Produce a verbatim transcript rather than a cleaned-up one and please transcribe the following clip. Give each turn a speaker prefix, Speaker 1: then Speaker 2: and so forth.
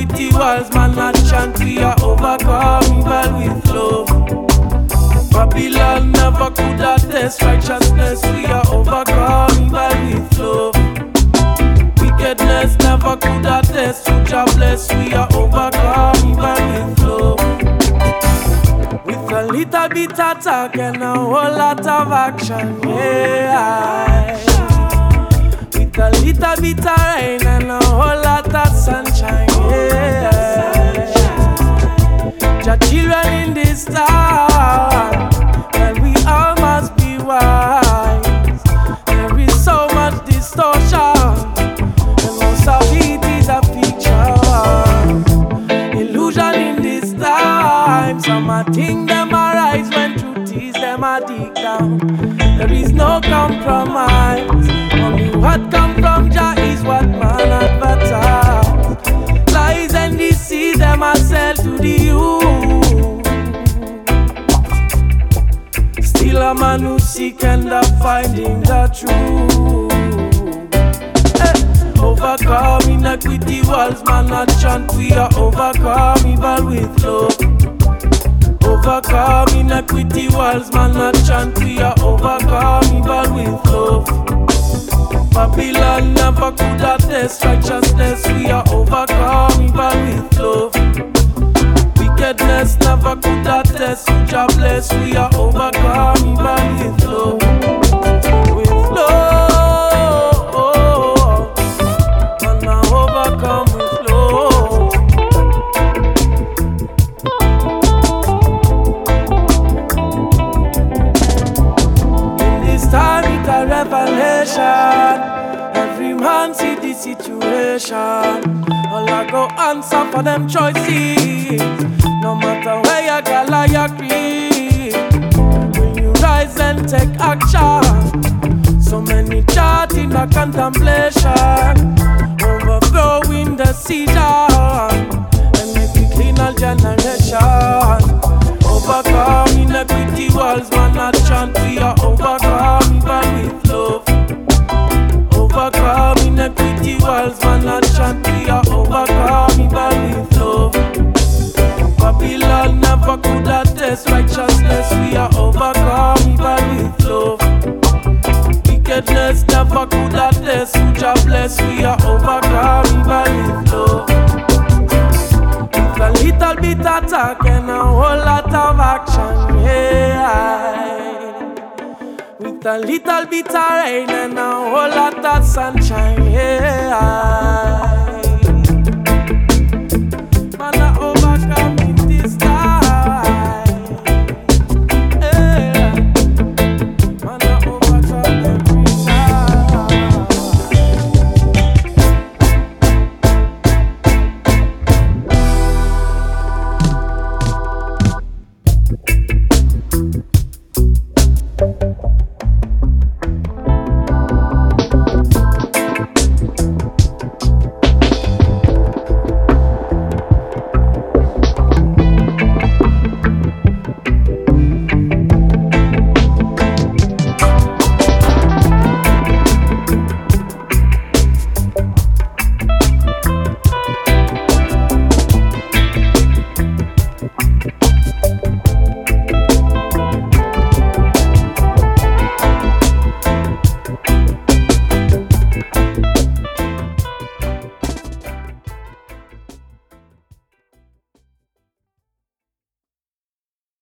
Speaker 1: equity walls, man, not chant. We are overcome evil with love. Babylon never could attest righteousness. We are overcome evil with love. Wickedness never could attest to jobless. We are overcome evil with love. With a little bit of talk and a whole lot of action, yeah. With a little bit of rain and a whole lot of sunshine, yeah. Your children in this time, well, we all must be wise. There is so much distortion, and most of it is a fiction. Illusion in this time. Some a think them a rise when truth is them a dig down. There is no compromise. Only what come from Jah is what man advertise. Lies and deceit them a sell to the youth. Still a man who seek and a finding the truth. Hey. Overcome inequity walls, man not chant. We are overcome evil with love. Overcome inequity walls, man not chant. We are overcome evil with love. Babylon never could attest righteousness. We are overcome evil with love. Wickedness never could attest to jobless. We are overcome evil with love. With love, man I overcome with love. In this time it's a revelation. Every man see the situation. All I go answer for them choices. No matter where you gal or you creep, when you rise and take action. So many chat in the contemplation, overthrowing the season, and make we clean all generation. Overcome inequity walls, man not chant. We are overcome evil with love. Overcome inequity walls, man not chant. We are overcome evil with love. Babylon never could attest righteousness. We are overcome evil with love. Wickedness never could attest to jobless. We are overcome evil with love. With a little bit of talk and a whole lot of action, yeah. With a little bit of rain and a whole lot of sunshine, yeah.